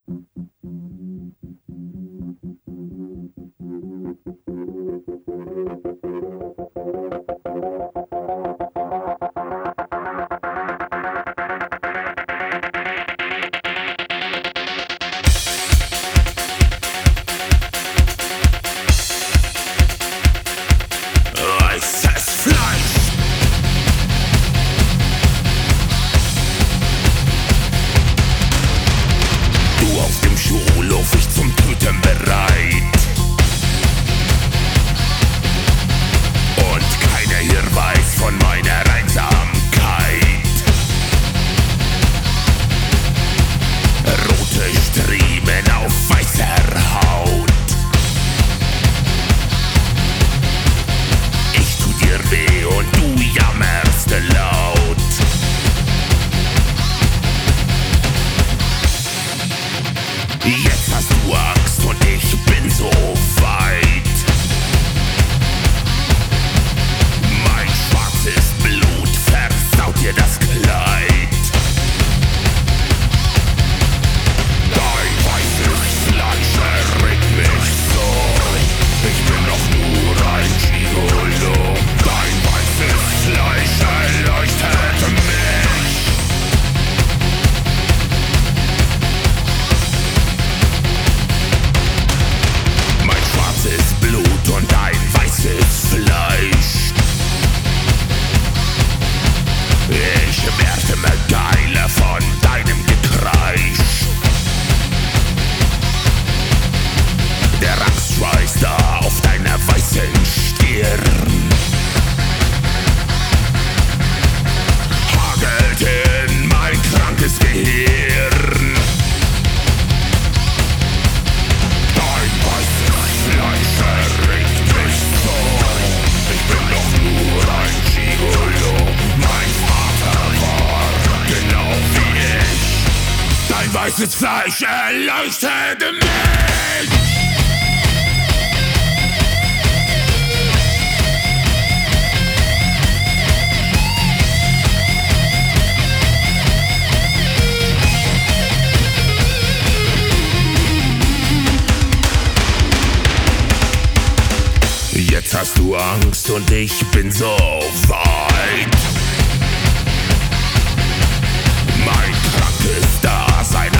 Schulhof, ich zum Töten bereit. Und keiner hier weiß von meiner Einsamkeit. Rote Striemen auf weißer Haut. Ich tu dir weh und du jammerst laut. Jetzt hast du Angst und ich bin so weit. Mein schwarzes Blut versaut dir das Kleid. Dein weißes Fleisch erregt mich so. Ich bin doch nur ein Gigolo. Dein weißes Fleisch erleuchtet mich. Blut und ein weißes Fleisch. Ich werde immer geiler von deinem Gekreisch. Der Angstschweiß da auf deiner weißen Stirn hagelt in mein krankes Gehirn. Dein weißes Fleisch erregt mich so. Ich bin doch nur ein Gigolo. Mein Vater war genau wie ich. Dein weißes Fleisch erleuchtet mich. Jetzt hast du Angst und ich bin so weit. Mein krankes Dasein